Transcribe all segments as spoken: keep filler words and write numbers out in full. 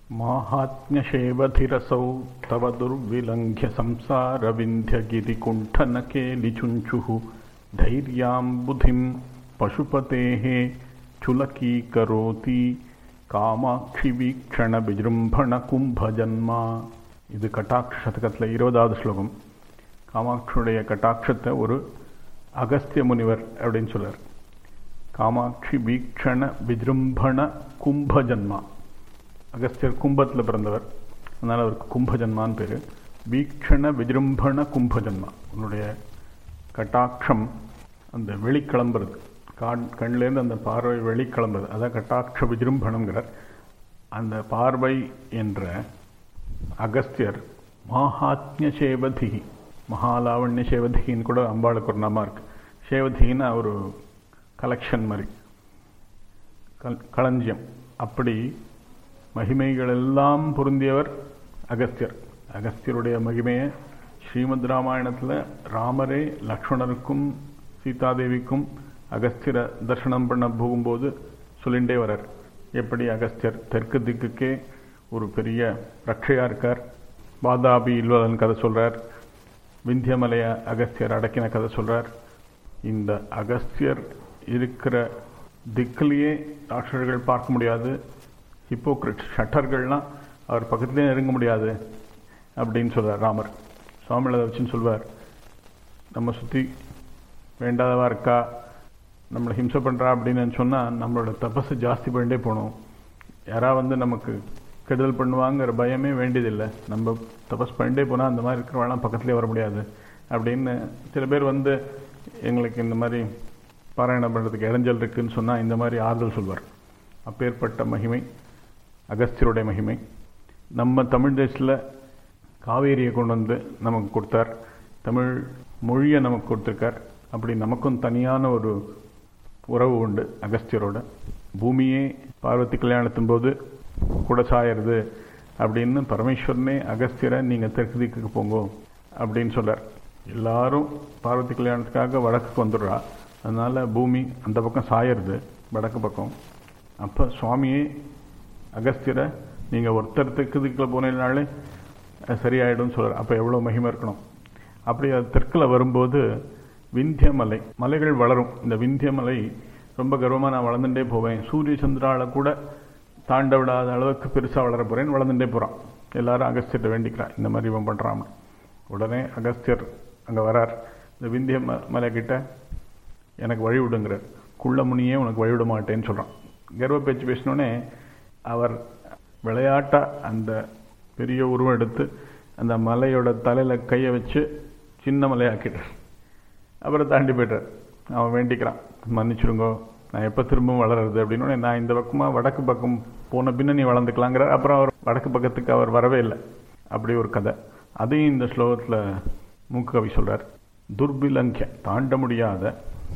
माहात्म्यशेवधिरसौ तव दुर्विलङ्घ्य संसारविन्ध्यगिरिकुण्ठनकेलिचुञ्चुः धैर्यां बुधिं पशुपतेः चुलकीकरोति காமாட்சி வீக்ஷண விஜృంభண கும்பஜன்மா. இது கட்டாட்ச சதகத்தில் இருபதாவது ஸ்லோகம். காமாட்சியுடைய கட்டாட்சத்தை ஒரு அகஸ்திய முனிவர் அப்படின்னு சொல்றார். காமாட்சி வீக்ஷண விஜృంభண கும்பஜன்மா. அகஸ்தியர் கும்பத்தில் பிறந்தவர், அதனால் அவருக்கு கும்பஜன்மான்னு பேர். வீக்ஷண விஜృంభண கும்பஜன்மா. உன்னுடைய கட்டாட்சம் அந்த வெளிக்கிளம்புறது, கான் கண்லேருந்து அந்த பார்வை வெளிக்கிளம்புறது, அதான் கட்டாட்ச விஜృంభணங்கிறார். அந்த பார்வை என்ற அகஸ்தியர் மாஹாத்மிய சேவதிகி, மகாலாவண்ய சேவதிகின்னு கூட அம்பாளுக்கு ஒரு நாமா இருக்கு. சேவதிகின்னா ஒரு கலெக்ஷன் மாதிரி, களஞ்சியம். அப்படி மகிமைகள் எல்லாம் பொருந்தியவர் அகஸ்தியர். அகஸ்தியருடைய மகிமையை ஸ்ரீமத் ராமாயணத்தில் ராமரே லக்ஷ்மணருக்கும் சீதாதேவிக்கும் அகஸ்தியர தரிசனம் பண்ண போகும்போது சொல்லிண்டே வரார். எப்படி அகஸ்தியர் தெற்கு திக்குக்கே ஒரு பெரிய ரட்சையாக இருக்கார். வாதாபி இல்வலன் கதை சொல்கிறார். விந்தியமலைய அகஸ்தியர் அடக்கின கதை சொல்கிறார். இந்த அகஸ்தியர் இருக்கிற திக்கிலேயே ராட்சர்கள் பார்க்க முடியாது. ஹிப்போக்ரிட் ஷட்டர்கள்லாம் அவர் பக்கத்துலேயே நெருங்க முடியாது அப்படின்னு சொல்கிறார் ராமர். சுவாமியில் அதை வச்சுன்னு சொல்வார், நம்ம சுற்றி வேண்டாதவா இருக்கா, நம்மளை ஹிம்சை பண்ணுறா அப்படின்னு சொன்னால் நம்மளோட தபஸை ஜாஸ்தி பண்ணிட்டே போகணும். யாராவது வந்து நமக்கு கெடுதல் பண்ணுவாங்கிற பயமே வேண்டியதில்லை. நம்ம தபஸ் பண்ணிட்டே போனால் அந்த மாதிரி இருக்கிறவங்களாம் பக்கத்துலேயே வர முடியாது அப்படின்னு சில பேர் வந்து எங்களுக்கு இந்த மாதிரி பாராயணம் பண்ணுறதுக்கு இடைஞ்சல் இருக்குதுன்னு சொன்னால் இந்த மாதிரி ஆறுதல் சொல்வார். அப்பேற்பட்ட மகிமை அகஸ்தியருடைய மகிமை. நம்ம தமிழ் தேசத்தில் காவேரியை கொண்டு வந்து நமக்கு கொடுத்தார், தமிழ் மொழியை நமக்கு கொடுத்துருக்கார். அப்படி நமக்கும் தனியான ஒரு உறவு உண்டு அகஸ்தியரோட. பூமியே பார்வதி கல்யாணத்தின் போது கூட சாயறது அப்படின்னு பரமேஸ்வரனே அகஸ்தியரை நீங்கள் தெற்கு திக்குக்கு போங்கோ அப்படின்னு சொல்கிறார். எல்லாரும் பார்வதி கல்யாணத்துக்காக வடக்குக்கு வந்துடுறா, அதனால் பூமி அந்த பக்கம் சாயறது வடக்கு பக்கம். அப்போ சுவாமியே அகஸ்தியரை நீங்கள் ஒருத்தர் தெற்கு திக்கில் போனீங்கனாலே சரியாயிடும்னு சொல்கிறார். அப்போ எவ்வளோ மகிமை இருக்கணும். அப்படி அது தெற்கில் வரும்போது விந்தியமலை, மலைகள் வளரும். இந்த விந்தியமலை ரொம்ப கர்வமாக நான் வளர்ந்துட்டே போவேன், சூரிய சந்திரால கூட தாண்ட விடாத அளவுக்கு பெருசாக வளர போகிறேன்னு வளர்ந்துட்டே போகிறான். எல்லாரும் அகஸ்தியர்கிட்ட வேண்டிக்கிறான், இந்த மாதிரி இவன் பண்ணுறான். உடனே அகஸ்தியர் அங்கே வரார். இந்த விந்திய ம மலைக்கிட்ட எனக்கு வழி விடுங்கிறார். குள்ள முனியே உனக்கு வழிவிட மாட்டேன்னு சொல்கிறான். கர்வ பேச்சு பேசினோடனே அவர் விளையாட்டாக அந்த பெரிய உருவம் எடுத்து அந்த மலையோட தலையில் கையை வச்சு சின்ன மலையாக்கிட்டார். அப்புறம் தாண்டி போய்ட்டார். அவன் வேண்டிக்கிறான், மன்னிச்சுருங்கோ, நான் எப்போ திரும்பவும் வளருது அப்படின்னோடனே நான் இந்த பக்கமாக வடக்கு பக்கம் போன பின்ன நீ வளர்ந்துக்கலாங்கிறார். அப்புறம் அவர் வடக்கு பக்கத்துக்கு அவர் வரவே இல்லை. அப்படி ஒரு கதை. அதையும் இந்த ஸ்லோகத்தில் மூக்கவி சொல்கிறார். துர்விலங்கிய, தாண்ட முடியாத,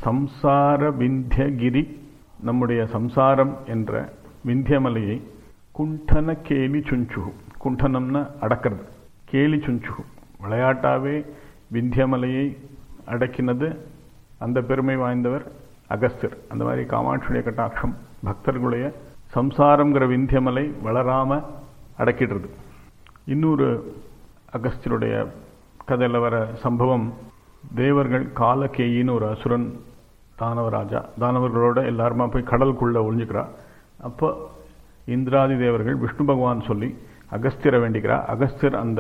சம்சார விந்தியகிரி, நம்முடைய சம்சாரம் என்ற விந்தியமலையை குண்டன கேலி சுஞ்சுகு, குண்டனம்னா அடக்கிறது, கேலி சுஞ்சுகு விளையாட்டாவே விந்தியமலையை அடக்கினது அந்த பெருமை வாய்ந்தவர் அகஸ்தியர். அந்த மாதிரி காமாட்சியுடைய கட்டாட்சம் பக்தர்களுடைய சம்சாரங்கிற விந்தியமலை வளராமல் அடக்கிடுறது. இன்னொரு அகஸ்தியருடைய கதையில் வர சம்பவம், தேவர்கள் காலகேயின்னு ஒரு அசுரன், தானவராஜா, தானவர்களோட எல்லாருமா போய் கடலுக்குள்ளே ஒழிஞ்சுக்கிறா. அப்போ இந்திராதி தேவர்கள் விஷ்ணு பகவான் சொல்லி அகஸ்தியரை வேண்டிக்கிறா. அகஸ்தியர் அந்த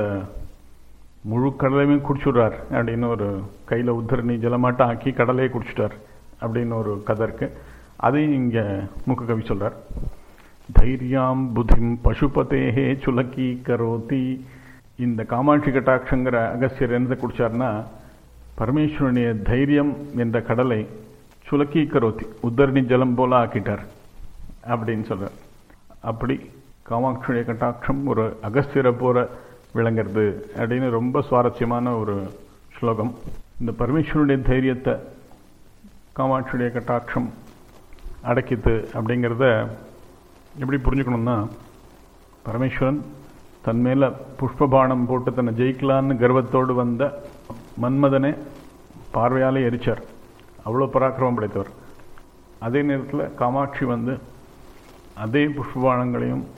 முழு கடலையுமே குடிச்சுடுறார் அப்படின்னு ஒரு கையில் உத்தரணி ஜலமாட்டம் ஆக்கி கடலையே குடிச்சிட்டார் அப்படின்னு ஒரு கதை இருக்குது. அதையும் இங்கே மூக்க கவி சொல்கிறார். தைரியாம் புதிம் பசுபதேஹே சுலக்கி கரோதி. இந்த காமாட்சி கட்டாட்சங்கிற அகஸ்தியர் என்னதை குடிச்சார்னா பரமேஸ்வரனுடைய தைரியம் என்ற கடலை சுலக்கி கரோதி, உத்தரணி ஜலம் போல ஆக்கிட்டார் அப்படின்னு சொல்கிறார். அப்படி காமாட்சியுடைய கட்டாட்சம் ஒரு அகஸ்தியரை போல விளங்கிறது அப்படின்னு ரொம்ப சுவாரஸ்யமான ஒரு ஸ்லோகம். இந்த பரமேஸ்வரனுடைய தைரியத்தை காமாட்சியுடைய கட்டாட்சம் அடக்கித்து அப்படிங்கிறத எப்படி புரிஞ்சுக்கணும்னா, பரமேஸ்வரன் தன் மேலே புஷ்பபானம் போட்டு தன்னை ஜெயிக்கலான்னு கர்வத்தோடு வந்த மன்மதனை பார்வையாலே எரிச்சார். அவ்வளோ பராக்கிரமம் படைத்தவர். அதே நேரத்தில் காமாட்சி வந்து அதே புஷ்பபானங்களையும்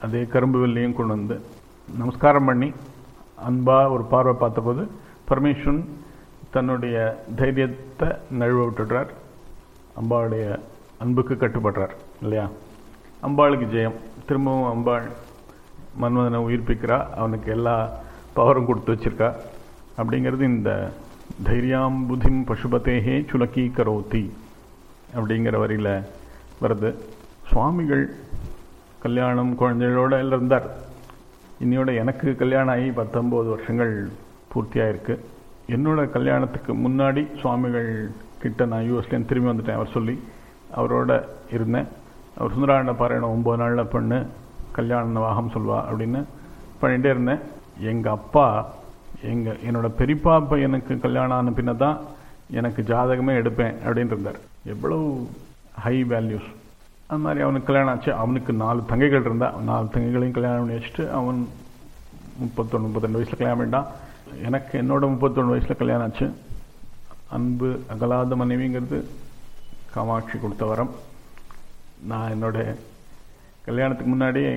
அதே கரும்பு வெள்ளியும் கொண்டு வந்து நமஸ்காரம் பண்ணி அன்பாக ஒரு பார்வை பார்த்தபோது பரமேஸ்வரன் தன்னுடைய தைரியத்தை நழுவ விட்டுடுறார். அம்பாளுடைய அன்புக்கு கட்டுப்படுறார் இல்லையா. அம்பாளுக்கு ஜெயம். திரும்பவும் அம்பாள் மன்மதனை உயிர்ப்பிக்கிறா, அவனுக்கு எல்லா பவரும் கொடுத்து வச்சிருக்கா. அப்படிங்கிறது இந்த தைரியாம் புதிம் பசுபதேகே சுலக்கி கரோதி அப்படிங்கிற வரியில் வருது. சுவாமிகள் கல்யாணம் குழந்தைகளோட எல்லாம் இருந்தார். இன்னையோட எனக்கு கல்யாணம் ஆகி பத்தொம்போது வருஷங்கள் பூர்த்தியாயிருக்கு. என்னோட கல்யாணத்துக்கு முன்னாடி சுவாமிகள் கிட்ட நான் யூஎஸ்லேருந்து திரும்பி வந்துட்டேன். அவர் சொல்லி அவரோட இருந்தேன். அவர் சுந்தராண்ட பாராயணம் ஒம்பது நாளில் பண்ணு, கல்யாண வாகம் சொல்வா அப்படின்னு பண்ணிகிட்டே இருந்தேன். எங்கள் அப்பா எங்கள் என்னோட பெரியப்பா பையனுக்கு கல்யாணம் ஆன பின்ன தான் எனக்கு ஜாதகமே எடுப்பேன் அப்படின்னு இருந்தார். எவ்வளவு ஹை வேல்யூஸ். அது மாதிரி அவனுக்கு கல்யாணம் ஆச்சு. அவனுக்கு நாலு தங்கைகள் இருந்தால் நாலு தங்கைகளையும் கல்யாணம் பண்ணி வச்சுட்டு அவன் முப்பத்தொன்று முப்பத்தெண்டு வயசில் கல்யாணம் பண்ணிட்டான். எனக்கு என்னோட முப்பத்தொன்று வயசில் கல்யாணம் ஆச்சு. அன்பு அகலாத மனைவிங்கிறது காமாட்சி கொடுத்த வரம். நான் என்னோட கல்யாணத்துக்கு முன்னாடியே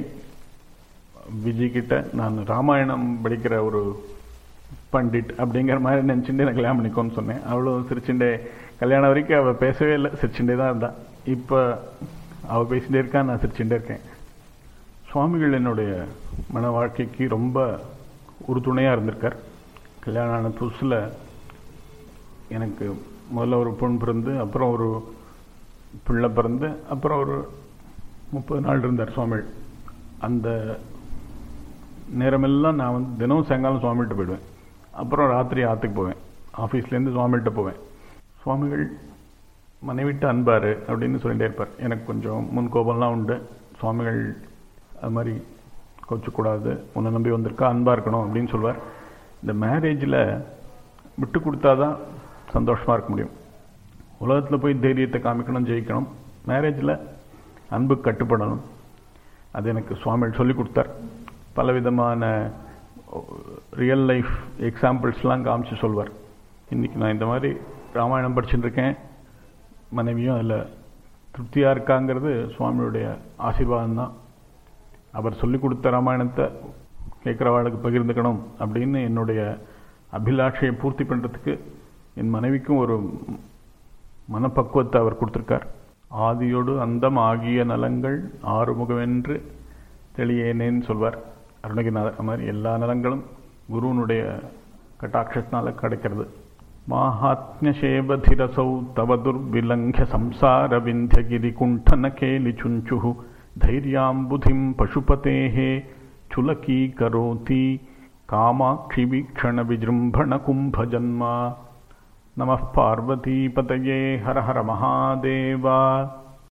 விஜய் கிட்ட நான் ராமாயணம் படிக்கிற ஒரு பண்டிட் அப்படிங்கிற மாதிரி நினச்சிண்டே நான் கல்யாணம் பண்ணிக்கோன்னு சொன்னேன். அவ்வளோ சிரிச்சுண்டே கல்யாணம் வரைக்கும் அவள் பேசவே இல்லை, சிரிச்சுட்டே தான் இருந்தான். இப்போ அவள் பேசிகிட்டே இருக்கான், நான் சிரிச்சுட்டே இருக்கேன். சுவாமிகள் என்னுடைய மன வாழ்க்கைக்கு ரொம்ப உறுதுணையாக இருந்திருக்கார். கல்யாணம் ஆன புதுசில் எனக்கு முதல்ல ஒரு பொண்ணு பிறந்து, அப்புறம் ஒரு பிள்ளை பிறந்து, அப்புறம் ஒரு முப்பது நாள் இருந்தார் சுவாமிகள். அந்த நேரமெல்லாம் நான் வந்து தினமும் சாயங்காலம் சுவாமிகிட்ட போயிடுவேன். அப்புறம் ராத்திரி ஆற்றுக்கு போவேன். ஆஃபீஸ்லேருந்து சுவாமிகிட்ட போவேன். சுவாமிகள் மனைவிட்டு அன்பார் அப்படின்னு சொல்லிகிட்டே இருப்பார். எனக்கு கொஞ்சம் முன்கோபம்லாம் உண்டு. சுவாமிகள் அது மாதிரி கோச்சக்கூடாது, உன்னை நம்பி வந்திருக்கா, அன்பாக இருக்கணும் அப்படின்னு சொல்லுவார். இந்த மேரேஜில் விட்டு கொடுத்தா தான் சந்தோஷமாக இருக்க முடியும். உலகத்தில் போய் தைரியத்தை காமிக்கணும், ஜெயிக்கணும். மேரேஜில் அன்பு கட்டுப்படணும். அது எனக்கு சுவாமிகள் சொல்லி கொடுத்தார். பலவிதமான ரியல் லைஃப் எக்ஸாம்பிள்ஸ்லாம் காமிச்சு சொல்வார். இன்றைக்கி நான் இந்த மாதிரி ராமாயணம் படிச்சுட்டு இருக்கேன், மனைவியும் அதில் திருப்தியாக இருக்காங்கிறது சுவாமியுடைய ஆசீர்வாதம் தான். அவர் சொல்லி கொடுத்த ராமாயணத்தை கேட்குறவாளுக்கு பகிர்ந்துக்கணும் அப்படின்னு என்னுடைய அபிலாஷையை பூர்த்தி பண்ணுறதுக்கு என் மனைவிக்கும் ஒரு மனப்பக்குவத்தை அவர் கொடுத்துருக்கார். ஆதியோடு அந்தம் ஆகிய நலங்கள் ஆறுமுகவென்று தெளியேனேன்னு சொல்வார் அருணகிரிநாதர். அது மாதிரி எல்லா நலங்களும் குருவனுடைய கட்டாட்சத்தினால கிடைக்கிறது. மாஹாத்மியசேவதிரசௌ தவ துர்விலங்க்ய சம்சார விந்தியகிரி குண்டன கேலி சுஞ்சுஹு தைரியாம்புதிம் பசுபதேஹே சுலகீ கரோதி காமாட்சி வீக்ஷண விஜృంభண கும்பஜன்மா. நமः பார்வதி பதயே ஹர ஹர மகாதேவா.